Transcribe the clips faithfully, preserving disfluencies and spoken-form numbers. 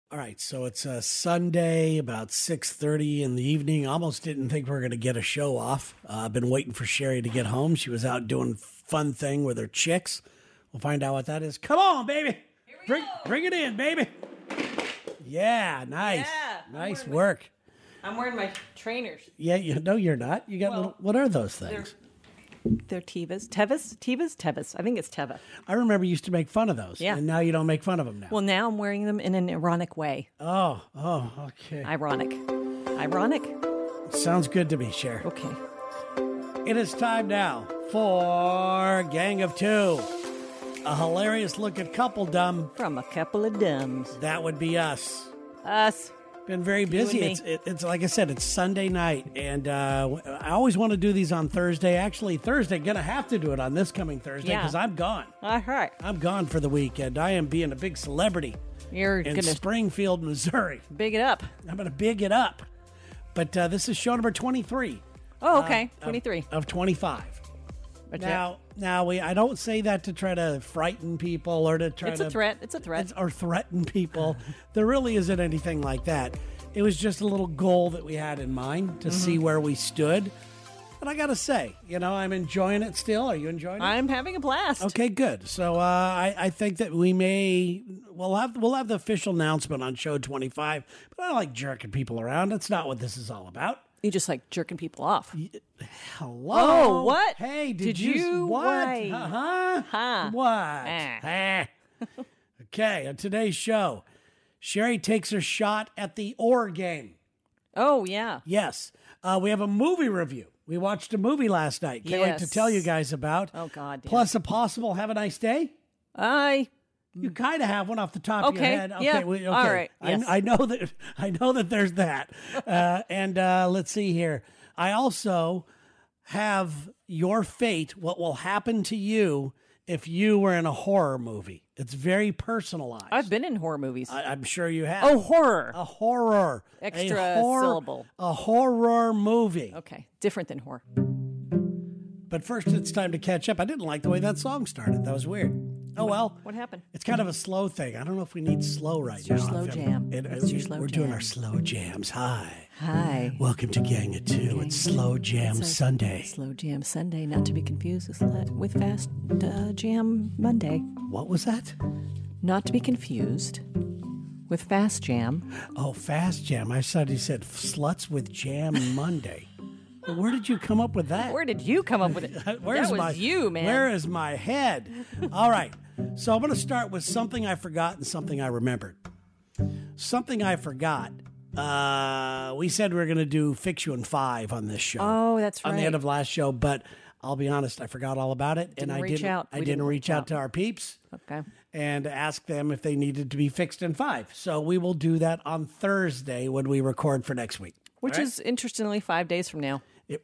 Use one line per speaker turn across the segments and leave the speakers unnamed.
All right, so it's a Sunday, about six thirty in the evening. Almost didn't think we were going to get a show off. Uh, I've been waiting for Sherry to get home. She was out doing fun thing with her chicks. We'll find out what that is. Come on, baby.
Here we
bring,
go.
bring it in, baby. Yeah, nice.
Yeah,
nice
I'm
work.
My, I'm wearing my trainers.
Yeah, you, no, you're not. You got
Well,
little, what are those things?
They're Tevas. Tevas? Tevas? Tevas. I think it's Teva.
I remember you used to make fun of those.
Yeah.
And now you don't make fun of them now.
Well, now I'm wearing them in an ironic way.
Oh, oh, okay.
Ironic. Ironic?
Sounds good to me, Cher.
Okay.
It is time now for Gang of Two. A hilarious look at coupledom.
From a couple of dumbs.
That would be us.
Us.
Been very busy.
me.
It's, it, it's like I said, it's Sunday night, and uh, I always want to do these on Thursday. Actually, Thursday, gonna have to do it on this coming Thursday
Yeah.
because I'm gone.
All right.
I'm gone for the weekend. I am being a big celebrity
You're
in
going to
Springfield, Missouri.
big it up.
I'm gonna big it up. But uh, this is show number twenty-three.
Oh, okay.
uh,
twenty-three.
of, of twenty-five.
But
Now, now we I don't say that to try to frighten people or to try
it's
to
a threat. It's a threat.
or threaten people. There really isn't anything like that. It was just a little goal that we had in mind to
Mm-hmm.
see where we stood. And I got to say, you know, I'm enjoying it still. Are you enjoying it?
I'm having a blast.
Okay, good. So uh, I, I think that we may we'll have we'll have the official announcement on show twenty-five. But I don't like jerking people around. That's not what this is all about.
You just like jerking people off.
Hello.
Oh, what?
Hey, did,
Did
you?
you?
What?
Why?
Huh?
Huh.
What?
Ah.
Ah. Okay, on today's show, Sherry takes her shot at the Orr game.
Oh, yeah.
Yes. Uh, we have a movie review. We watched a movie last night. Can't wait to
Yes.
tell you guys about.
Oh, God, yeah.
Plus a possible have a nice day.
I.
You kind of have one off the top of your
Okay,
head.
yeah.
we- okay.
All right, yes.
I, I know that. I know that there's that. Uh, and uh, let's see here. I also have your fate. What will happen to you if you were in a horror movie? It's very personalized.
I've been in horror movies.
I, I'm sure you have.
oh, horror.
a horror.
Extra
a horror,
syllable.
A horror movie.
Okay. Different than horror.
But first, it's time to catch up. I didn't like the way that song started. That was weird. Oh, well.
What happened?
It's kind of a slow thing. I don't know if we need slow right
It's your
now.
slow
If-
jam.
it-
It's
it-
your slow
we're doing
jam.
our slow jams. Hi.
Hi.
Welcome to Gang of Two. It's Slow Jam
It's a
Sunday.
Slow Jam Sunday, not to be confused with, la- with Fast uh, Jam Monday.
What was that?
Not to be confused with Fast Jam.
Oh, Fast Jam. I thought he said sluts with jam Monday. Well, where did you come up with that?
Where did you come up with it?
Where's
that was
my,
you, man.
Where is my head? All right. So I'm going to start with something I forgot and something I remembered. Something I forgot. Uh, we said we were going to do Fix You in Five on this show.
Oh, that's
On the
right.
end of last show, but I'll be honest, I forgot all about it, and
Didn't
I
reach
didn't.
out.
I
We
didn't
didn't
reach
reach
out
out.
to our peeps.
Okay.
And ask them if they needed to be fixed in five. So we will do that on Thursday when we record for next week.
Which
All right?
is, interestingly, five days from now.
It,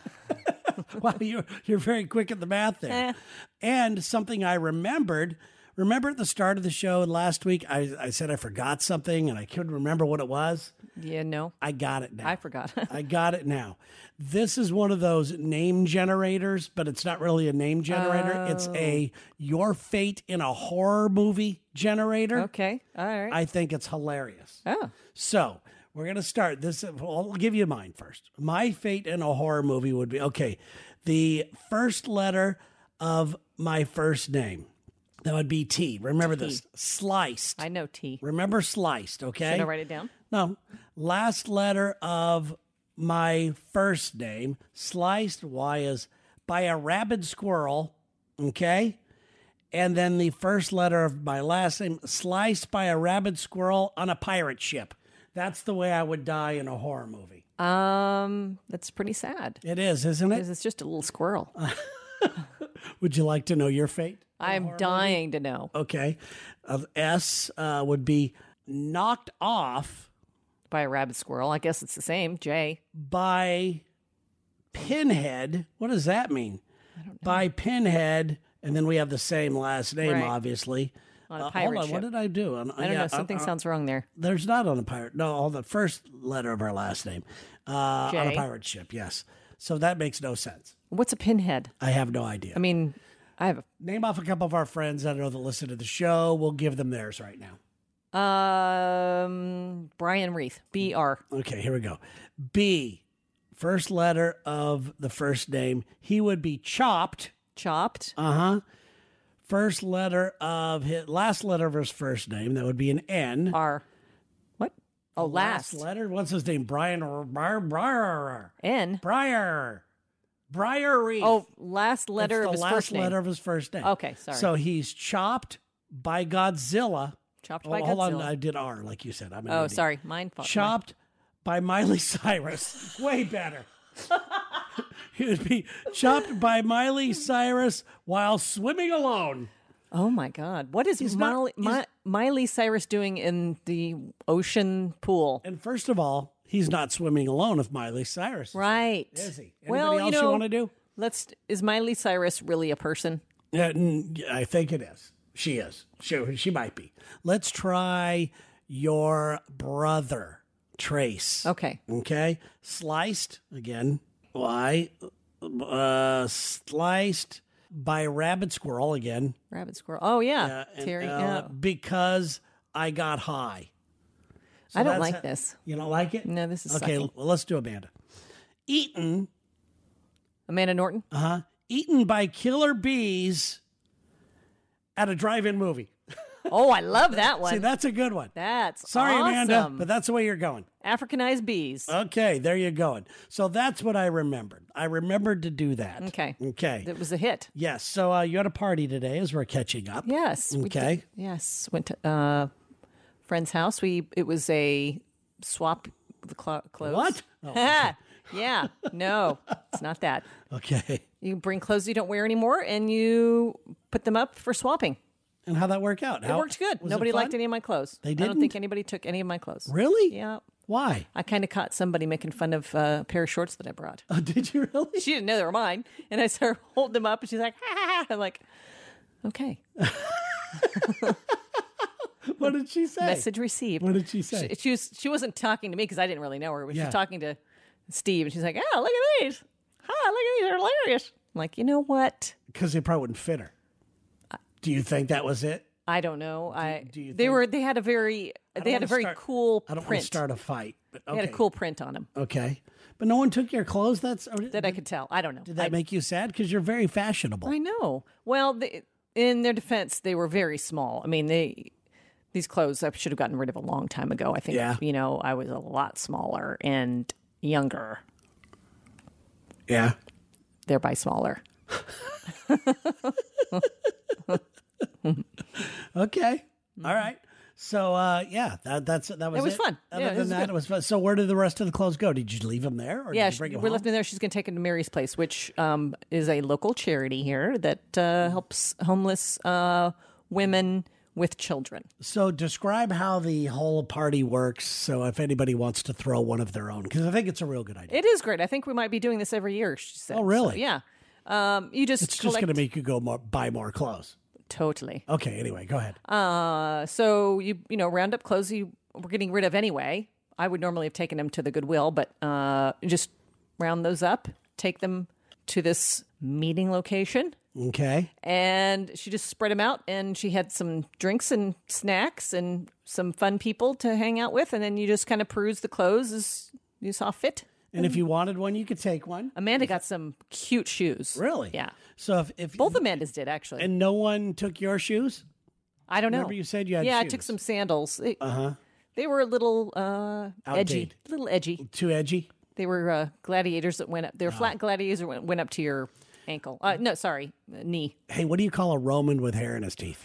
wow, you're, you're very quick at the math there.
Eh.
And something I remembered, remember at the start of the show last week, I, I said I forgot something and I couldn't remember what it was.
Yeah, no.
I got it now.
I forgot.
I got it now. This is one of those name generators, but it's not really a name generator. It's a your fate in a horror movie generator.
Okay. All right.
I think it's hilarious.
oh.
So we're going to start this. I'll give you mine first. My fate in a horror movie would be, okay, the first letter of my first name. That would be T. Remember
T.
this. Sliced.
I know T.
Remember sliced, okay?
Should I write it down?
No. Last letter of my first name, sliced, Y is by a rabid squirrel, okay? And then the first letter of my last name, sliced by a rabid squirrel on a pirate ship. That's the way I would die in a horror movie.
Um, that's pretty sad.
It is, isn't
Because
it?
it's just a little squirrel.
Would you like to know your fate?
I'm dying to know.
Okay. Of S uh, would be knocked off
By a rabbit squirrel. I guess it's the same. J.
by Pinhead. What does that mean? I don't know. By Pinhead, and then we have the same last name,
Right.
obviously.
On a
Uh,
pirate
hold on,
ship.
what did I do? On-
I don't
yeah,
know. Something
uh, uh,
sounds wrong there.
There's not on a pirate. No, on the first letter of our last name. Uh, on a
J.
pirate ship, yes. So that makes no sense.
What's a pinhead?
I have no idea.
I mean, I have a.
Name off a couple of our friends that I know that listen to the show. We'll give them theirs right now.
Um, Brian Reith. B R.
Okay, here we go. B, first letter of the first name. He would be Chopped.
Chopped.
Uh huh. First letter of his last letter of his first name. That would be an N.
R. What? Oh, last.
letter. What's his name? Brian Briar Briar
N.
Briar Briar Reef.
Oh, last letter
It's
of
the
his
last
first name.
letter of his first name.
Okay, sorry.
So he's chopped by Godzilla.
Chopped
Oh,
by
hold on,
Godzilla.
I did R like you said. I'm an
Oh,
idiot.
sorry. Mine fault.
Chopped by Miley Cyrus. Way better. He would be chopped by Miley Cyrus while swimming alone.
Oh my God! What is
He's not-
Miley,
he's-
Mi- Miley Cyrus doing in the ocean pool?
And first of all, he's not swimming alone with Miley Cyrus.
Right?
Is he? Anybody
well,
else
you
you
know,
want to do?
let's. Is Miley Cyrus really a person?
Yeah, mm, I think it is. She is. She, she might be. Let's try your brother, Trace.
Okay.
Okay. Sliced, again, Y. Uh, sliced by Rabbit Squirrel, again.
Rabbit squirrel. Oh yeah,
Uh, and,
Terry.
uh,
yeah.
Because I got high. So
I don't
that's
like
how-
this.
You don't like it?
No, this is
Okay,
sucky.
well, let's do Amanda. Eaten,
Amanda Norton.
uh-huh, eaten by killer bees at a drive-in movie.
Oh, I love that one.
See, that's a good one.
That's
Sorry,
awesome.
Amanda, but that's the way you're going.
Africanized bees.
Okay, there you're going. So that's what I remembered. I remembered to do that.
Okay.
Okay.
It was a hit.
Yes. So uh, you had a party today as we're catching up.
Yes. we
Okay.
did- yes. Went to uh, friend's house. We it was a swap the clo- clothes.
What? Oh,
yeah. No, it's not that.
okay.
You bring clothes you don't wear anymore, and you put them up for swapping.
And how'd that work out?
It worked good. Nobody liked any of my clothes.
They
I don't
didn't?
think anybody took any of my clothes.
Really?
Yeah.
Why?
I kind of caught somebody making fun of uh, a pair of shorts that I brought.
Oh, did you really?
She didn't know they were mine, and I started holding them up, and she's like, ha, ha, ha. I'm like, okay.
What did she say?
Message received.
What did she say?
She, she was she wasn't talking to me because I didn't really know her. But She
Yeah.
was talking to Steve, and she's like, "Oh, look at these! Hi, look at these! They're hilarious." I'm like, you know what?
Because they probably wouldn't fit her. Do you think that was it?
I don't know. I
do you
they
think-
were they had a very
I
they
don't
had a
wanna
very
start-
cool
I don't want
print.
to start a fight. But
They
okay.
had a cool print on them
Okay. But no one took your clothes? That's or,
that I could tell. I don't know.
Did that
I,
make you sad? Because you're very fashionable.
I know. Well, they, in their defense, they were very small. I mean, they these clothes I should have gotten rid of a long time ago. I think.
Yeah.
You know, I was a lot smaller and younger,
Yeah.
thereby smaller.
Okay. All right. So uh, yeah, that that's that was
It was fun.
Other
Yeah, it
than
was
that,
good.
it was fun. So where did the rest of the clothes go? Did you leave them there, or
Yeah,
did you
she,
bring them
we're
home?
left in there. She's going to take them to Mary's Place, which um, is a local charity here that uh, helps homeless uh, women with children.
So describe how the whole party works. So if anybody wants to throw one of their own, because I think it's a real good idea.
It is great. I think we might be doing this every year. She said.
Oh, really?
So, yeah. Um, you just
It's just
collect
going to make you go more buy more clothes.
totally.
Okay. Anyway, go ahead.
Uh, so you you know round up clothes you were getting rid of anyway. I would normally have taken them to the Goodwill, but uh, just round those up, take them to this meeting location.
Okay.
And she just spread them out, and she had some drinks and snacks and some fun people to hang out with, and then you just kind of peruse the clothes as you saw fit.
And if you wanted one, you could take one.
Amanda got some cute shoes.
Really?
Yeah.
So if, if
Both Amandas did, actually.
and no one took your shoes.
I don't know.
Remember you said you had
yeah, I
shoes.
took some sandals. They,
Uh huh.
they were a little uh, edgy.
Outdated.
A little edgy.
Too edgy.
They were uh, gladiators that went up. They were
Ah.
flat gladiators that went, went up to your ankle. Uh, no, sorry, uh, knee.
Hey, what do you call a Roman with hair in his teeth?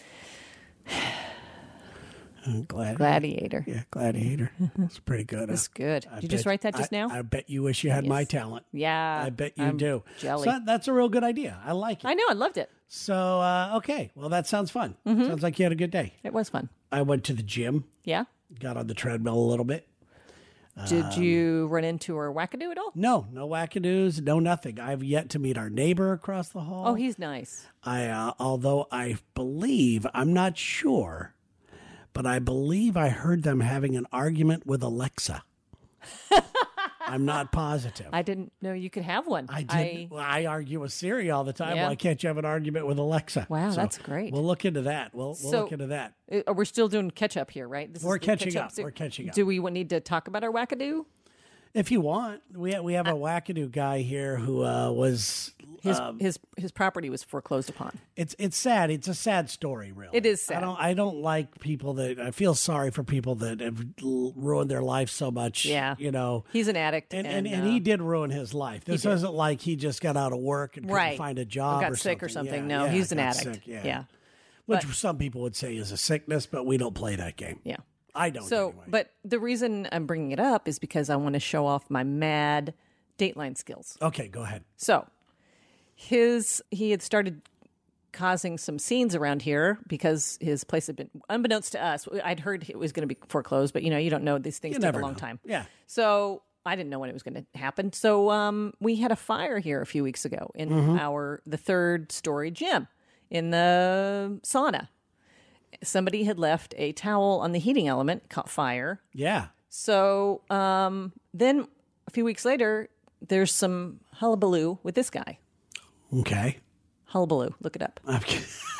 Glad.
Gladiator.
Yeah, gladiator. It's pretty good.
That's
huh?
good.
I
Did you just
bet-
write that just
I-
now?
I bet you wish you had my talent.
yeah.
I bet you
I'm
do.
Jelly.
So that- that's a real good idea. I like it.
I know. I loved it.
So, uh, okay. Well, that sounds fun.
Mm-hmm.
Sounds like you had a good day.
It was fun.
I went to the gym,
Yeah.
got on the treadmill a little bit.
Did
Um,
you run into her wackadoo at all?
No, no wackadoos, no nothing. I've yet to meet our neighbor across the hall.
Oh, he's nice.
I, uh, although I believe, I'm not sure, but I believe I heard them having an argument with Alexa. I'm not positive.
I didn't know you could have one.
I did. Well, I argue with Siri all the time.
Yeah.
Why can't you have an argument with Alexa?
Wow,
So
that's great.
We'll look into that. We'll, we'll
So-
look into that.
Uh, We're still doing catch up here, right? This
We're
is the
catching
catch
up.
se-
We're catching up.
Do we need to talk about our wackadoo?
If you want, we have, we have a wackadoo guy here who uh, was.
His
um,
his his property was foreclosed upon.
It's it's sad. It's a sad story, really.
It is sad.
I don't I don't like people that I feel sorry for people that have l- ruined their life so much.
Yeah.
you know.
He's an addict,
And,
and,
and, and
uh,
he did ruin his life. This
did.
isn't like he just got out of work and couldn't
Right.
find a
Or
job
got
or
sick or
something.
something.
Yeah,
No,
yeah,
he's an
got
addict.
sick, yeah.
Yeah.
Which
But-
some people would say is a sickness, but we don't play that game.
Yeah.
I don't.
So,
anyway.
but the reason I'm bringing it up is because I want to show off my mad Dateline skills.
Okay, go ahead.
So, his he had started causing some scenes around here because his place had been, unbeknownst to us, I'd heard it was going to be foreclosed, but you know, you don't know, these things
You
take
never
a long
know.
time.
Yeah.
So I didn't know when it was going to happen. So um, we had a fire here a few weeks ago in
Mm-hmm.
our the third story gym in the sauna. Somebody had left a towel on the heating element, caught fire.
Yeah.
So um, then a few weeks later, there's some hullabaloo with this guy.
Okay.
Hullabaloo, look it up.
Okay.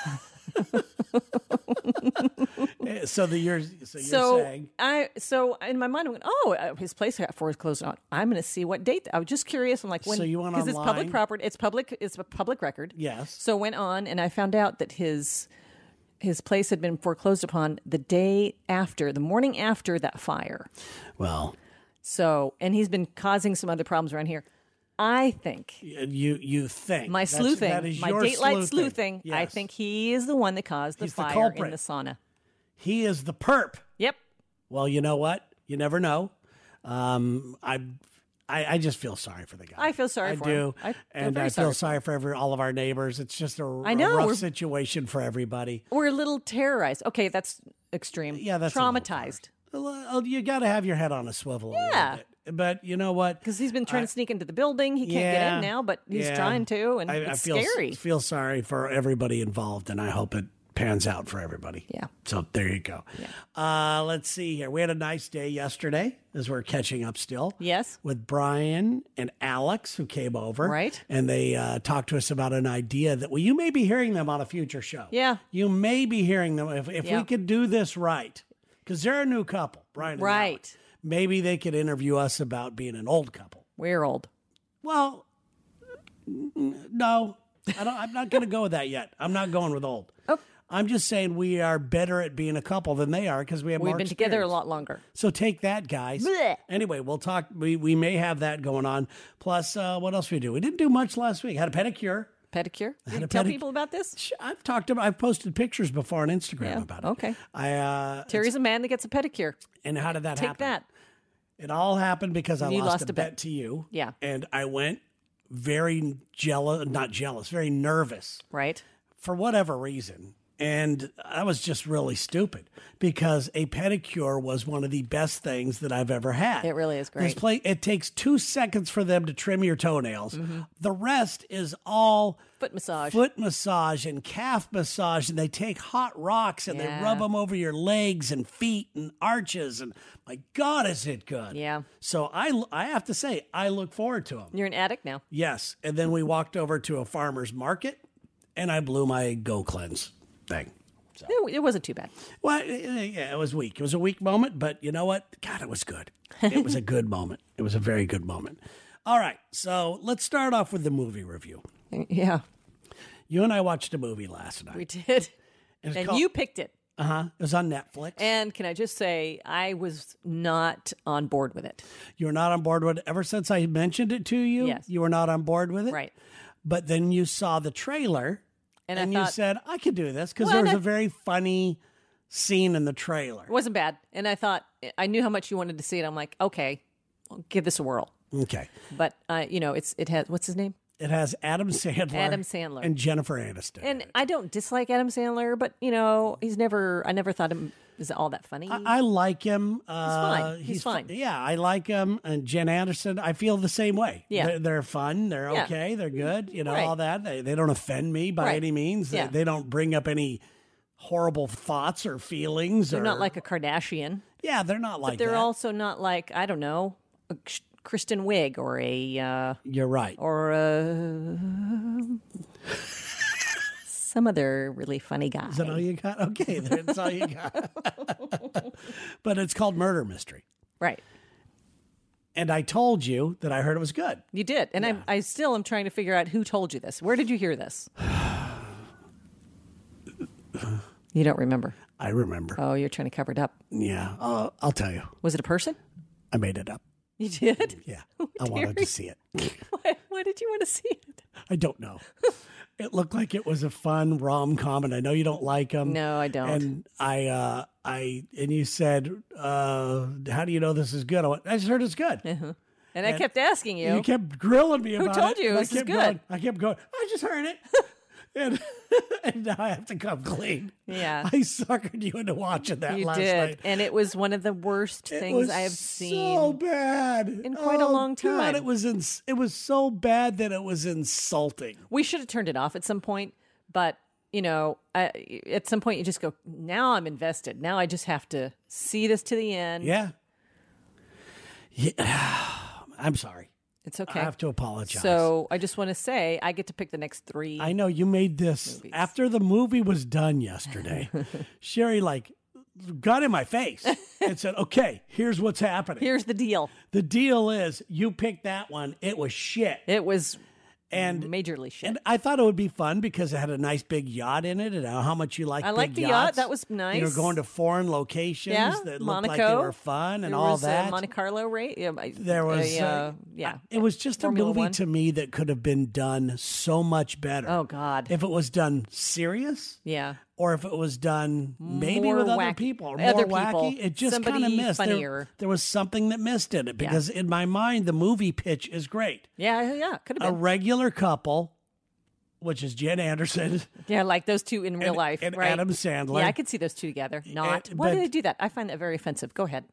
so the you're so you're
So
saying
I so in my mind I went, oh, uh, his place got foreclosed on. I'm going to see what date. I was just curious. I'm like, when
So you went
because it's public
online?
property. It's public. It's a public record.
Yes.
So went on and I found out that his his place had been foreclosed upon the day after, the morning after that fire.
well,
So and he's been causing some other problems around here. I think
you you think
my
That's-
sleuthing,
that is
my
your
dateline sleuthing. I
Yes.
think he is the one that caused the
He's the
fire
culprit.
in the sauna.
he is the perp.
Yep.
Well, you know what? You never know. Um, I, I, I just feel sorry for the guy.
I feel sorry
I
for
do,
him. I feel
and
very
I feel
sorry for
sorry for every, all of our neighbors. It's just a,
I know,
a rough
we're-
situation for everybody.
We're a little terrorized. Okay, that's extreme.
Yeah, that's a little
traumatized.
Well, you got to have your head on a swivel. A
Yeah.
little bit. But you know what?
Because he's been trying to sneak into the building. He can't get
Yeah,
in now, but he's
yeah.
trying to, and
I,
it's
I feel
scary.
feel sorry for everybody involved, and I hope it pans out for everybody.
Yeah.
So there you go. Uh, let's see here. We had a nice day yesterday, as we're catching up still.
Yes.
With Brian and Alex, who came over.
Right.
And they uh, talked to us about an idea that, well, you may be hearing them on a future show.
Yeah.
You may be hearing them if, if
Yeah.
we could do this right, because they're a new couple, Brian and
Right.
Alex. Maybe they could interview us about being an old couple.
We're old.
Well, n- no, I don't, I'm not going to go with that yet. I'm not going with old.
Oh.
I'm just saying we are better at being a couple than they are because we have
We've
more
been together a
experience.
lot longer.
So take that, guys.
Blech.
Anyway, we'll talk. We, we may have that going on. Plus, uh, what else we do? We didn't do much last week. Had a pedicure.
Pedicure. Did you
a
tell
pedic-
people about this?
Sh- I've talked about. I've posted pictures before on Instagram
Yeah,
about it.
okay.
I uh,
Terry's a man that gets a pedicure.
and how did that
Take
happen?
that.
It all happened because I
You
lost,
lost
a
a
bet.
bet.
to you.
Yeah.
And I went very jealous, not jealous, very nervous
Right.
for whatever reason. And I was just really stupid because a pedicure was one of the best things that I've ever had.
It really is great.
This play, it takes two seconds for them to trim your toenails. The rest is all
Foot massage.
foot massage and calf massage, and they take hot rocks and they
Yeah.
rub them over your legs and feet and arches. And my God, is it good?
Yeah.
So I, I have to say, I look forward to them.
You're an addict now.
Yes. And then we walked over to a farmer's market, and I blew my Go Cleanse thing.
It, it wasn't too bad.
Well, yeah, it was weak. It was a weak moment, but you know what? God, it was good. It was a good moment. It was a very good moment. All right. So let's start off with the movie review.
Yeah,
You and I watched a movie last night.
we did.
It's
And
called-
you picked it.
Uh-huh. It was on Netflix.
And can I just say, I was not on board with it.
You were not on board with it ever since I mentioned it to you.
Yes.
You were not on board with it.
Right.
But then you saw the trailer
And,
and
I
you
thought,
said, I could do this because
Well,
there was
and
a
I-
very funny scene in the trailer.
it wasn't bad. And I thought, I knew how much you wanted to see it. I'm like, okay, I'll give this a whirl.
Okay.
But, uh, you know, it's it has, what's his name?
It has Adam Sandler.
Adam Sandler.
And Jennifer Aniston.
And I don't dislike Adam Sandler, but, you know, he's never, I never thought him is all that funny.
I, I like him. Uh,
fine. He's
fu-
fine.
Yeah, I like him. And Jen Anderson, I feel the same way.
Yeah.
They're, they're fun. They're
Yeah.
okay. They're good. You know,
Right.
all that. They, they don't offend me by
Right.
any means. They,
Yeah.
they don't bring up any horrible thoughts or feelings.
They're
or,
not like a Kardashian.
Yeah, they're not like
They're
that.
also not like, I don't know, Kristen Wiig or a uh,
You're right.
or a some other really funny guy.
Is that all you got? Okay, that's all you got. But it's called Murder Mystery.
Right.
And I told you that I heard it was good.
You did. And
Yeah.
I I still am trying to figure out who told you this. Where did you hear this? You don't remember.
I remember.
Oh, you're trying to cover it up.
Yeah. Oh, I'll tell you.
Was it a person?
I made it up.
You did?
Yeah. I wanted to see it.
Why, why did you want to see it?
I don't know. It looked like it was a fun rom-com, and I know you don't like them.
No, I don't.
And I, uh, I, and you said, uh, "How do you know this is good?" I went, "I just heard it's good."
Uh-huh. And I kept asking you.
You kept grilling me about it.
told you
and
this
I
is
kept
good?
Going, I kept going. I just heard it, and, and now I have to come clean.
Yeah.
I suckered you into watching that
You
last
did.
night.
And it was one of the worst
It
things
was
I have
so
seen.
bad
in quite a
Oh,
long
God,
time.
it was ins- it was so bad that it was insulting.
We should have turned it off at some point, but you know, I, at some point you just go, now I'm invested. Now I just have to see this to the end.
Yeah. Yeah. I'm sorry.
It's okay.
I have to apologize.
So I just want to say I get to pick the next three.
I know you made this
Movies.
after the movie was done yesterday. Sherry like got in my face and said, "Okay, here's what's happening.
Here's the deal.
The deal is you picked that one. It was shit."
It was
And
majorly shit.
And I thought it would be fun because it had a nice big yacht in it, and how much you like.
I
big
like the yacht.
yachts.
That was nice.
You were going to foreign locations
yeah,
that
Monaco.
looked like they were fun and
there
all
was
that.
A Monte Carlo rate. Yeah,
There was,
a, uh,
uh,
yeah.
It was just
Formula
a movie
One.
to me that could have been done so much better.
Oh God.
If it was done serious,
yeah.
or if it was done maybe
More
with other
wack-
people, or
other
more
people.
wacky, it just kind of
Somebody
missed. There,
funnier.
there was something that missed in it because in my mind, the movie pitch is great.
Yeah. Yeah. Could
A
have been.
regular couple, which is Jen Anderson
Yeah, like those two in real
and,
life,
and
right?
Adam Sandler.
Yeah, I could see those two together. Not.
Uh,
Why do
but-
they do that? I find that very offensive. Go ahead.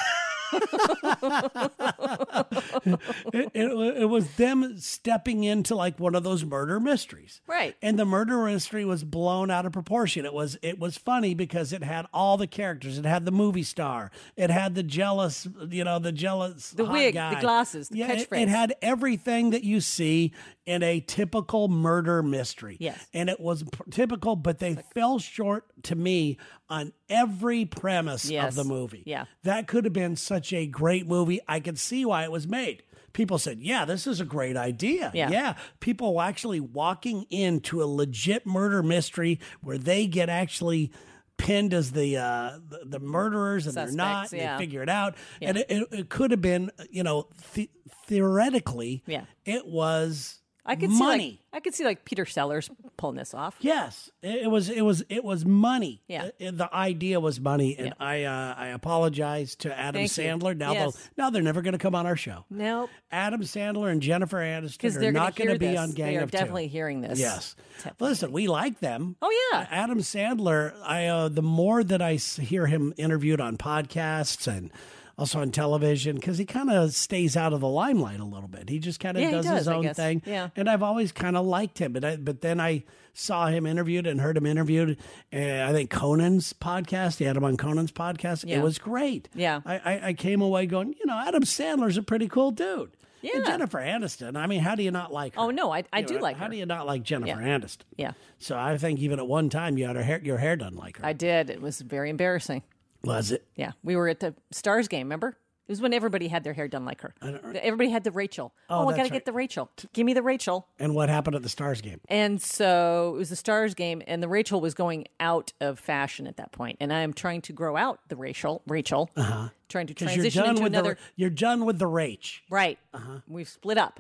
it, it, it was them stepping into like one of those murder mysteries,
Right.
And the murder mystery was blown out of proportion. It was it was funny because it had all the characters. It had the movie star. It had the jealous, you know, the jealous,
The
hot
wig, the
guy.
glasses, the
yeah, it-
catchphrase.
It, had everything that you see in a typical murder mystery.
Yes.
and it was p- typical, but they fell short to me on every premise
Yes.
of the movie.
Yeah.
That could have been such a great movie. I could see why it was made. People said, yeah, this is a great idea.
Yeah.
People were actually walking into a legit murder mystery where they get actually pinned as the uh, the, the murderers and they're not.
Suspects,
And
yeah.
They figure it out. And it, it, it could have been, you know, the, theoretically,
Yeah.
it was
I could
money.
see like I could see like Peter Sellers pulling this off.
Yes, it it was. It was. It was money.
Yeah.
Uh, uh, the idea was money, and
Yeah.
I uh, I apologize to Adam
Thank you.
Sandler. Now
Yes.
they'll now they're never going to come on our show.
Nope.
Adam Sandler and Jennifer Aniston
Because
are
they're
not
going
going
to
to be
this.
on Gang
They are
of
definitely
Two.
hearing this.
Yes.
Definitely.
Listen, we like them.
Oh yeah.
Adam Sandler. I uh, the more that I s- hear him interviewed on podcasts and also on television, because he kind of stays out of the limelight a little bit. He just kind of
Yeah, he
does,
does,
his
I
own
guess.
thing.
Yeah.
And I've always kind of liked him. But I, but then I saw him interviewed and heard him interviewed. Uh, I think Conan's podcast. He had him on Conan's podcast.
Yeah.
It was great.
Yeah.
I, I, I came away going, you know, Adam Sandler's a pretty cool dude.
Yeah.
And Jennifer Aniston. I mean, how do you not like her?
Oh no, I I
You
do
know,
like
How
her.
do you not like Jennifer
Yeah.
Aniston?
Yeah.
So I think even at one time you had her hair, your hair done like her.
I did. It was very embarrassing.
Was it?
Yeah. We were at the Stars game, remember? It was when everybody had their hair done like her. Everybody had the Rachel.
Oh,
Oh, I
that's
got to
right.
get the Rachel. Give me the Rachel.
And what happened at the Stars game?
And so it was the Stars game, and the Rachel was going out of fashion at that point. And I am trying to grow out the Rachel, Rachel, uh-huh. trying to
Because you're
transition
done
into
with
another.
the you're done with the Rach.
Right. Uh-huh. We've split up.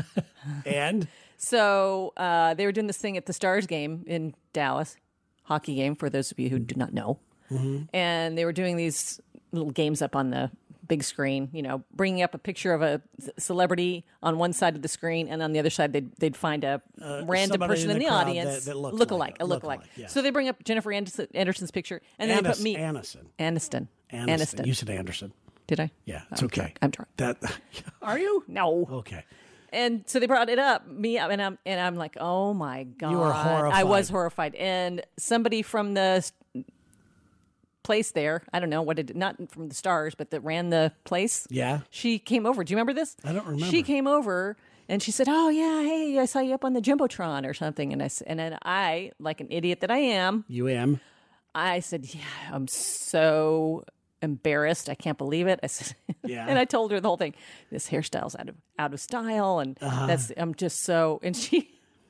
And
So uh, they were doing this thing at the Stars game in Dallas, hockey game for those of you who do not know.
Mm-hmm.
And they were doing these little games up on the big screen, you know, bringing up a picture of a c- celebrity on one side of the screen, and on the other side they'd, they'd find a random
somebody
person
in
in
the
the,
crowd
audience,
that- that looks
look
like
alike,
a-
a look
look
alike.
alike, yes.
So they bring up Jennifer Anderson, Anderson's picture, and then they
Anis-
put me.
Aniston.
Aniston.
Aniston.
Aniston.
You said Anderson.
Did I?
Yeah, it's
I'm
okay.
drunk. I'm drunk.
That are you?
No.
Okay.
And so they brought it up, me, and I'm and I'm like, oh my god,
were
I
horrified.
was horrified. And somebody from the place there. I don't know what it, not from the stars, but that ran the place.
Yeah.
She came over. Do you remember this?
I don't remember.
She came over and she said, "Oh yeah, hey, I saw you up on the Jumbotron or something." And I s- and then I, like an idiot that I am,
You am.
I said, "Yeah, I'm so embarrassed. I can't believe it." I said,
Yeah.
and I told her the whole thing. This hairstyle's out of out of style, and
Uh-huh.
that's I'm just so. And she,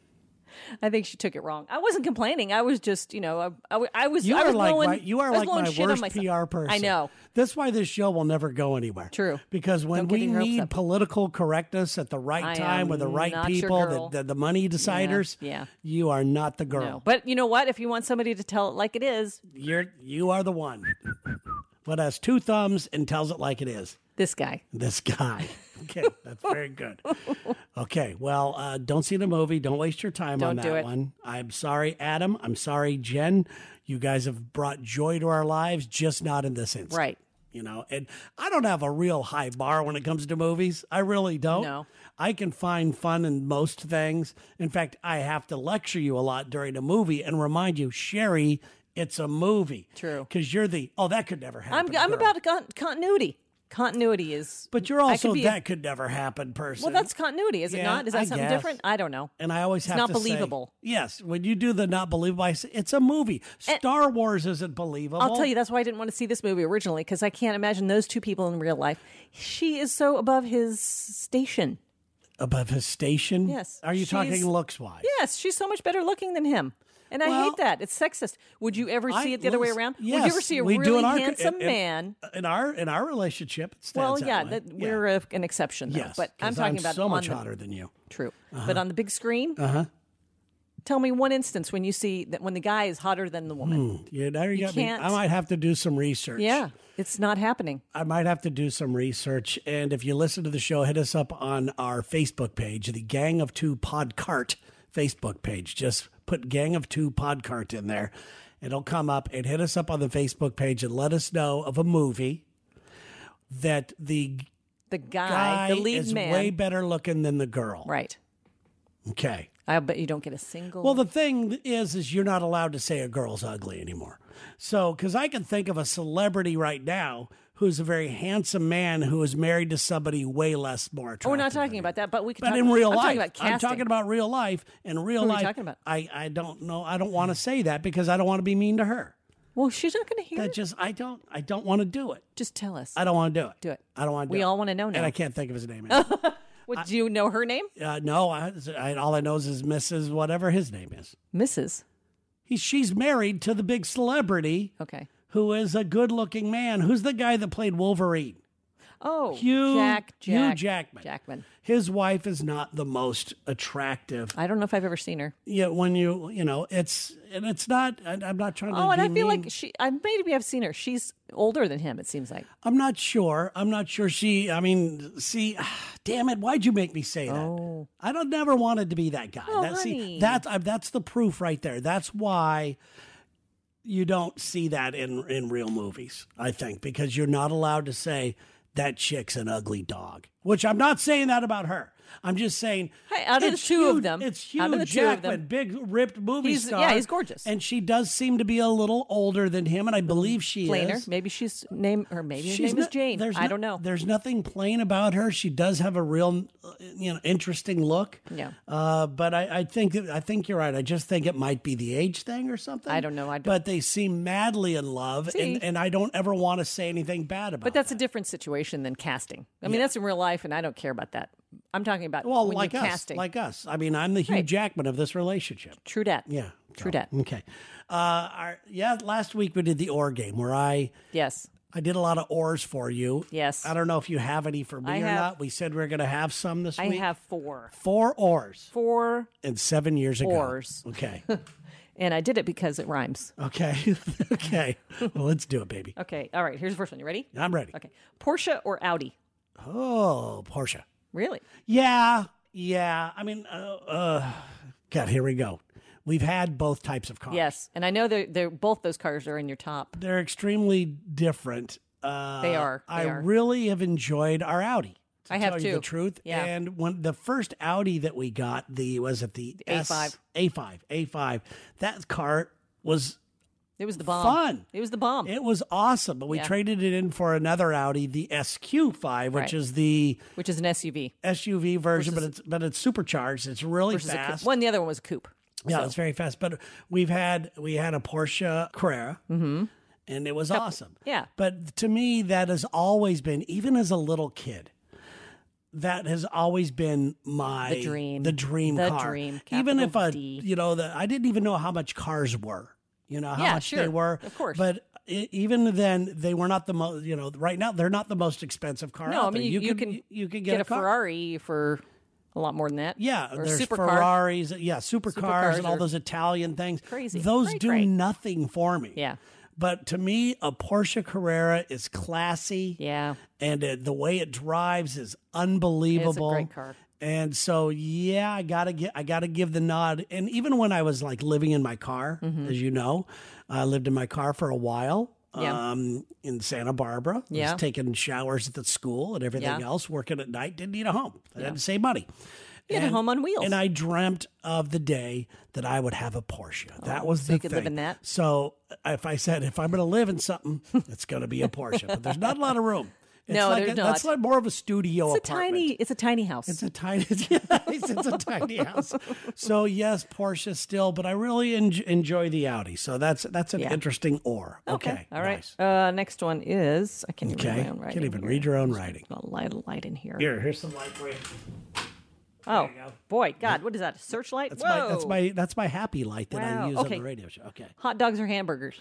I think she took it wrong. I wasn't complaining. I was just, you know, I, I, I was.
You
I
are
was
like
blowing,
my, you are
I was
like
blowing
my
shit on
worst
myself.
P R person.
I know.
That's why this show will never go anywhere.
True.
Because when
Don't get
we
your hopes
need
up.
political correctness at the right
I
time
am
with the right
not your
people,
girl.
the, the, the money deciders,
yeah.
you are not the girl.
No. But you know what? If you want somebody to tell it like it is,
You're you are the one. What has two thumbs and tells it like it is.
this guy.
This guy. Okay, that's very good. Okay, well, uh, don't see the movie. Don't waste your time on
Don't
that
do it.
one. I'm sorry, Adam. I'm sorry, Jen. You guys have brought joy to our lives, just not in this instance.
Right.
You know, and I don't have a real high bar when it comes to movies. I really don't.
No.
I can find fun in most things. In fact, I have to lecture you a lot during a movie and remind you, Sherry, it's a movie.
True.
Because you're the, oh, that could never happen.
I'm I'm
girl.
about con- continuity. Continuity is.
But you're
I
also
could be a-
that could never happen person.
Well, that's continuity, is it
Yeah,
not? Is that
I
something
guess.
different? I don't know.
And I always have
not
to say-
believable.
yes, when you do the not believable, I say, it's a movie. Star Wars isn't believable.
I'll tell you, that's why I didn't want to see this movie originally, because I can't imagine those two people in real life. She is so above his station.
Above his station?
Yes,
Are you
she's-
talking looks wise?
Yes, she's so much better looking than him. And I
Well,
hate that. It's sexist. Would you ever see
I-
it the other way
listen,
around?
Yes,
Would you ever see a
we do
really
in our,
handsome
in, in-
man?
in our in our relationship? It stands
Well,
that
yeah,
way.
that,
Yeah.
we're a, an exception, though.
yes,
but I'm
'cause
talking about
so
on
much
the,
hotter than you.
True, but on the big screen. Uh huh. Tell me one instance when you see that when the guy is hotter than the woman.
Yeah, now you, got me.
can't-
I might have to do some research.
Yeah, it's not happening.
I might have to do some research. And if you listen to the show, hit us up on our Facebook page, the Gang of Two Podcart Facebook page. Just put Gang of Two Podcart in there. It'll come up, and hit us up on the Facebook page and let us know of a movie that the
The guy,
guy
the lead
is
man,
way better looking than the girl.
right?
Okay.
I bet you don't get a single.
Well, the thing is, is you're not allowed to say a girl's ugly anymore. So, because I can think of a celebrity right now who's a very handsome man who is married to somebody way less more attractive.
Oh, we're not
than
talking
him.
about that, but we can.
But
talk,
in real
I'm
life,
talking about casting.
I'm talking about real life. In real
Who are we
life,
talking about?
I, I don't know. I don't want to say that because I don't want to be mean to her.
Well, she's not going to hear
That
it.
just I don't I don't want to do it.
Just tell us.
I don't want to do it.
Do it.
I don't want to. do
We
it.
all wanna know now.
and I can't think of his name. anymore.
What, do you know her name?
uh, no, I, I, all I know is Missus Whatever his name is.
Missus
He's she's married to the big celebrity.
Okay.
Who is a good-looking man? Who's the guy that played Wolverine?
Oh,
Hugh
Jack,
Hugh
Jack
Jackman.
Jackman.
His wife is not the most attractive.
I don't know if I've ever seen her.
Yeah, when you you know it's and it's not. I, I'm not trying to.
Oh, and
be
I feel
mean.
like she. I maybe I've seen her. She's older than him. It seems like.
I'm not sure. I'm not sure. She. I mean, see, damn it! Why'd you make me say that?
Oh.
I don't never wanted to be that guy.
Oh,
that, see,
honey.
that's uh, that's the proof right there. That's why you don't see that in in real movies. I think because you're not allowed to say that chick's an ugly dog. Which I'm not saying that about her. I'm just saying.
Hey, out of the
it's
two
Hugh-
of them-
it's Hugh
out of the two of
Jackman,
them-
big ripped movie
He's-
star.
yeah, he's gorgeous.
and she does seem to be a little older than him, and I believe she
Plainer.
is.
Maybe she's name or maybe her
She's
name is
not-
Jane.
there's
I
no-
don't know.
There's nothing plain about her. She does have a real, uh, you know, interesting look.
Yeah.
Uh, but I, I think that, I think you're right. I just think it might be the age thing or something.
I don't know. I don't-
But they seem madly in love,
See?
and, and I don't ever want to say anything bad about.
But that's
that.
a different situation than casting. I mean, that's in real life, and I don't care about that. I'm talking about
well,
when
like
you're
us,
casting.
like us. I mean, I'm the Hugh
Right.
Jackman of this relationship.
True dat.
Yeah.
True
So,
dat.
Okay. Uh, our, yeah. Last week we did the oar game where I.
Yes.
I did a lot of oars for you.
Yes.
I don't know if you have any for me
I
or
have-
not. We said we are going to have some this
I
week.
have four.
Four oars.
Four,
And seven years ago.
Oars.
Okay.
and I did it because it rhymes.
Okay. okay. Well, let's do it, baby.
Okay. All right. Here's the first one. You ready?
I'm ready.
Okay. Porsche or Audi?
Oh, Porsche.
Really?
Yeah. Yeah. I mean, uh, uh, God, here we go. We've had both types of cars.
Yes. And I know they're, they're both those cars are in your top.
They're extremely different. Uh,
They are. They
I
are.
really have enjoyed our Audi. To
I have
tell you
too.
the truth.
Yeah.
And when the first Audi that we got, the was it the,
A five.
A five, A five. That car was
It was the bomb.
Fun.
It was the bomb.
It was awesome, but we
Yeah.
traded it in for another Audi, the S Q five, which
Right.
is the
Which is an S U V.
S U V version, but
Versus-
it's but it's supercharged. It's really
Versus a coupe.
fast.
One, the other one was a coupe.
Yeah,
So-
it's very fast. But we've had we had a Porsche Carrera, and it was awesome.
yeah.
But to me, that has always been, even as a little kid, that has always been my
The dream.
the dream
The
car.
dream,
Even if
capital
a
D.
you know the I didn't even know how much cars were. You know how
Yeah,
much they
sure.
were,
Of course.
But i even then, they were not the most. You know, right now they're not the most expensive car
No,
out
I mean,
there.
you, you
can
can
you can
get,
get,
a
car.
Ferrari for a lot more than that.
Yeah,
or a
there's
supercar.
Ferraris, yeah, supercars,
Supercars
and all
are
those Italian things.
crazy.
Those
Great,
do
great.
nothing for me.
Yeah.
But to me, a Porsche Carrera is classy.
Yeah.
And it, the way it drives is unbelievable.
great car.
And so, yeah, I gotta get, I gotta give the nod. And even when I was like living in my car,
Mm-hmm.
as you know, I lived in my car for a while.
Yeah.
Um, in Santa Barbara, I
Yeah.
was taking showers at the school and everything
Yeah.
else. Working at night, didn't need a home. I had to save money.
You had a home on wheels.
And I dreamt of the day that I would have a Porsche. that was
so
the
you could
thing.
live in that?
So if I said, if I'm going to live in something, it's going to be a Porsche. But there's not a lot of room. It's
No,
like
there's
a, That's
not.
like more of a studio
It's a
apartment.
tiny. It's a tiny house.
It's a tiny, yes, it's a tiny house. So yes, Porsche still, but I really en- enjoy the Audi. So that's that's an
Yeah.
interesting or. Okay,
All right.
nice.
Uh, next one is I can't even read
Okay,
my own writing.
can't even
here.
read your own writing.
Got a light, a light in here.
Here, here's some light for you.
oh
you go.
boy, God, what is that? A searchlight?
That's
Whoa.
my that's my that's my happy light that I
Wow.
use on
Okay.
the radio show. Okay,
hot dogs or hamburgers?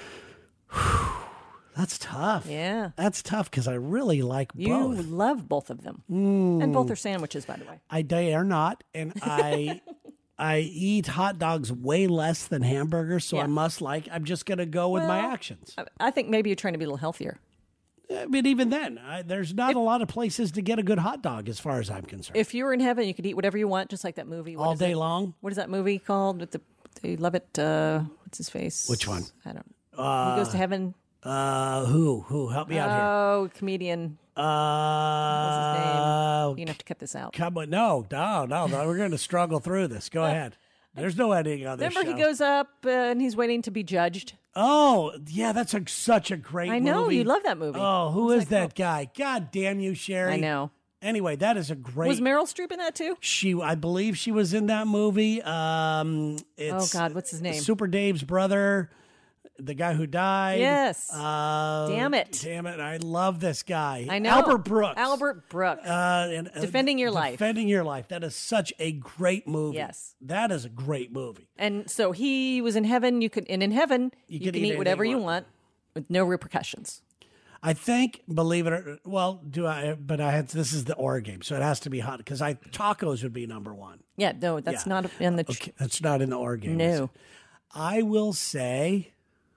that's tough.
Yeah.
That's tough because I really like
You
both.
love both of them,
Mm.
and both are sandwiches, by the way.
I dare not, and I I eat hot dogs way less than hamburgers, so I
Yeah.
must like. I'm just gonna go with my
Well,
actions.
I, I think maybe you're trying to be a little healthier.
I mean, even then, I, there's not a lot of places to get a good hot dog, as far as I'm concerned.
If you were in heaven, you could eat whatever you want, just like that movie. What
All
is
day
it?
long.
What is that movie called? With the they love it. Uh, what's his face?
Which one?
I don't. know. He goes to heaven.
Uh, who who help me out here?
Oh, comedian.
Uh,
What's his name? You're gonna have to cut this out.
come on, no, no, no, no. We're going to struggle through this. Go ahead. There's no editing on this
Remember,
show.
he goes up uh, and he's waiting to be judged.
Oh, yeah, that's a, such a great
I know
movie.
you love that movie.
Oh, who is that guy? God damn you, Sherry.
I know.
Anyway, that is a great.
Was Meryl Streep in that too?
she, I believe she was in that movie. Um, it's
Oh God, what's his name?
Super Dave's brother, the guy who died.
Yes.
Uh,
Damn it.
Damn it. I love this guy.
I know.
Albert Brooks.
Albert Brooks.
Uh, and, uh,
Defending Your Life.
Defending Your Life. That is such a great movie.
Yes.
That is a great movie.
and so he was in heaven. You could, and in heaven, you,
could
can
eat
eat whatever
anything
you
you
want with no repercussions.
I think, believe it or well, do I? But I had this is the or game, so it has to be hot because I tacos would be number one.
Yeah, no, that's
Yeah.
not in the.
Okay, that's not in the or game.
No.
I will say,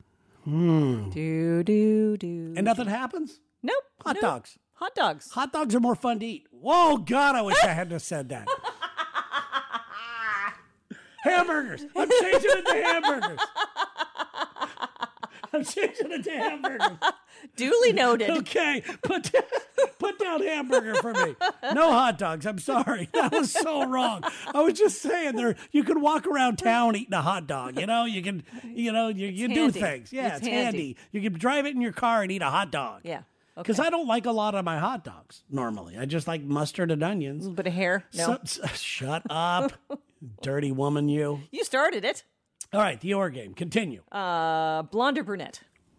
Do do do.
and nothing happens.
Nope.
Hot
nope.
dogs.
Hot dogs.
Hot dogs are more fun to eat. Whoa, God! I wish I hadn't have said that. Hamburgers. I'm changing it to hamburgers. I'm changing it to hamburgers.
Duly noted.
Okay, put put down hamburger for me. No hot dogs. I'm sorry, that was so wrong. I was just saying there. You can walk around town eating a hot dog. You know, you can. You know, you, you do
handy.
things. Yeah,
It's
it's, handy.
handy.
You can drive it in your car and eat a hot dog.
Yeah. Okay.
Because I don't like a lot of my hot dogs normally. I just like mustard and onions.
A little bit of hair. No.
So- s- shut up, dirty woman, you.
You started it.
All right, the or game. Continue.
Uh, blonde or brunette?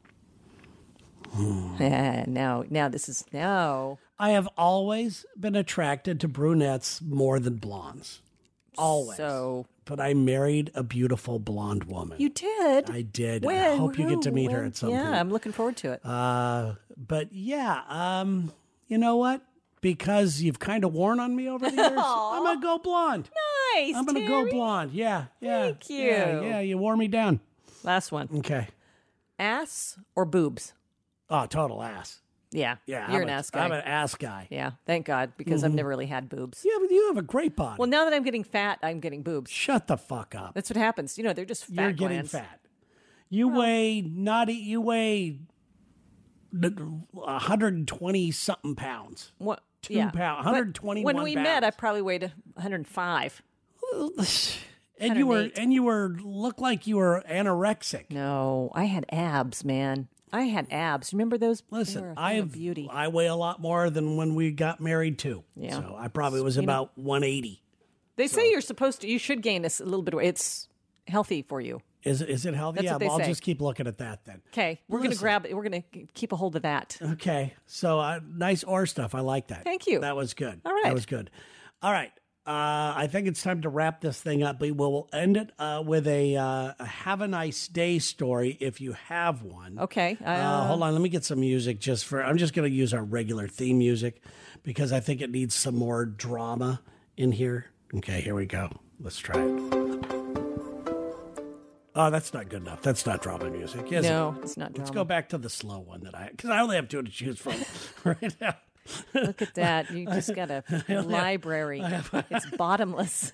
Yeah, no, now this is no.
I have always been attracted to brunettes more than blondes. Always.
So
But I married a beautiful blonde woman.
you did.
I did.
When?
I hope you get to
Who?
meet her
When?
at some
yeah,
point.
I'm looking forward to it.
Uh, but yeah, um, you know what? Because you've kind of worn on me over the years, I'm gonna go blonde.
nice.
I'm gonna go
Terry.
blonde. Yeah, yeah.
Thank you.
Yeah, yeah, you wore me down.
Last one.
Okay.
Ass or boobs?
Oh, total ass.
Yeah.
Yeah,
You're
I'm
an
a-
ass guy.
I'm an ass guy.
yeah. Thank God, because I've never really had boobs.
Yeah, but you have a great body.
Well, now that I'm getting fat, I'm getting boobs.
Shut the fuck up.
That's what happens. You know, they're just fat
You're getting
glands.
fat. You weigh not. You weigh one hundred twenty something pounds.
What?
Two
yeah.
pound-
But
one hundred twenty-one
When we met, I
pounds.
probably weighed one hundred five.
And you were,
one oh eight.
and you were, looked like you were anorexic.
No, I had abs, man. I had abs. Remember those? They were
Listen,
a thing
I
of
have
beauty.
I weigh a lot more than when we got married too.
Yeah.
So I probably was about one eighty.
They say you're supposed to. You should gain this a little bit of weight. It's healthy for you.
Is is it healthy?
That's
yeah,
what they
well, I'll
say.
just keep looking at that then.
Okay, we're gonna
Listen.
grab. We're gonna keep a hold of that.
Okay, so uh, nice oar stuff. I like that.
Thank you.
That was good.
All right.
That was good. All right. Uh, I think it's time to wrap this thing up. We will end it uh, with a, uh, a have a nice day story if you have one.
Okay. Uh,
Uh, hold on, let me get some music just for. I'm just going to use our regular theme music because I think it needs some more drama in here. Okay, here we go. Let's try it. Oh, that's not good enough. That's not drama music, is
no,
it?
it's not.
Let's
drama.
go back to the slow one that I because I only have two to choose from right now.
Look at that. You just got a library. It's bottomless.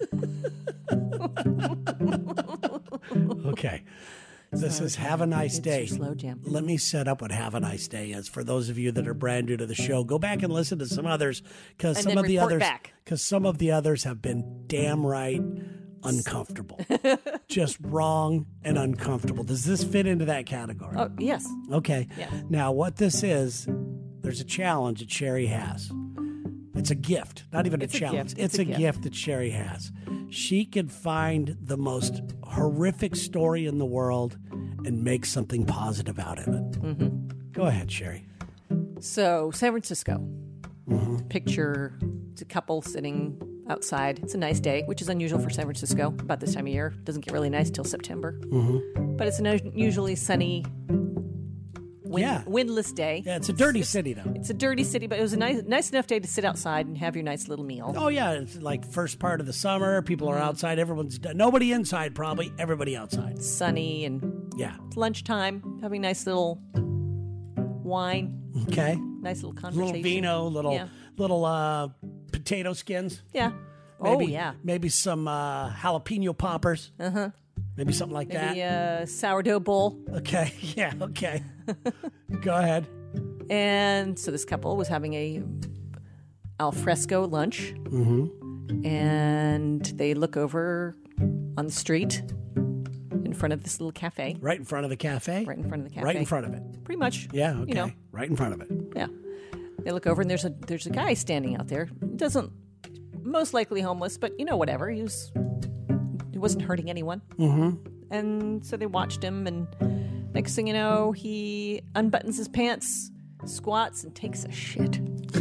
Okay. This is Have a Nice
It's
Day.
your slow jam.
Let me set up what Have a Nice Day is for those of you that are brand new to the show. Go back and listen to some others because
And
some
then
of the
report
others
back.
because some of the others have been damn right uncomfortable. Just wrong and uncomfortable. Does this fit into that category?
Oh yes.
Okay.
Yes.
Now, what this is, there's a challenge that Sherry has. It's a gift, not even
It's
a
a
challenge.
gift.
It's,
It's
a,
a
gift.
gift.
that Sherry has. She could find the most horrific story in the world and make something positive out of it. Mm-hmm. Go ahead, Sherry.
So San Francisco.
Mm-hmm.
Picture it's a couple sitting outside. It's a nice day, which is unusual for San Francisco about this time of year. Doesn't get really nice till September.
Mm-hmm.
But it's an unusually sunny, wind,
Yeah.
windless day.
Yeah, it's a dirty city, though.
It's a dirty city, but it was a nice, nice enough day to sit outside and have your nice little meal.
Oh, yeah. It's like first part of the summer. People are outside. Everyone's done. Nobody inside, probably. Everybody outside.
Sunny and
Yeah.
it's lunchtime, having nice little wine,
Okay.
nice little conversation.
Little vino, little,
Yeah.
little uh, potato skins.
Yeah.
Maybe,
oh yeah.
Maybe some uh, jalapeno poppers. Uh huh. Maybe something like that.
Maybe a sourdough bowl.
Okay. Yeah. Okay. Go ahead.
And so this couple was having a al fresco lunch. Mm-hmm. And they look over on the street in front of this little cafe.
Right in front of the cafe.
Right in front of the cafe.
Right in front of it.
Pretty much.
Yeah. Okay.
You know,
Right in front of it.
yeah. They look over and there's a there's a guy standing out there. He doesn't most likely homeless, but you know, whatever. He was he wasn't hurting anyone. Mm-hmm. And so they watched him, and next thing you know, he unbuttons his pants, squats, and takes a shit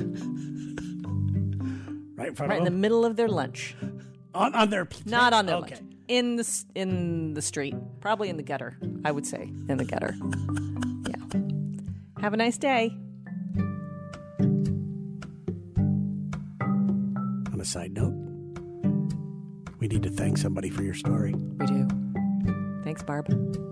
Right in front
right in
of
the middle of their lunch.
them. On, on their plate.
Not on their
Okay.
lunch. In the s- in the street, probably in the gutter. I would say in the gutter. Yeah. Have a nice day.
On a side note, we need to thank somebody for your story.
We do. Thanks, Barb.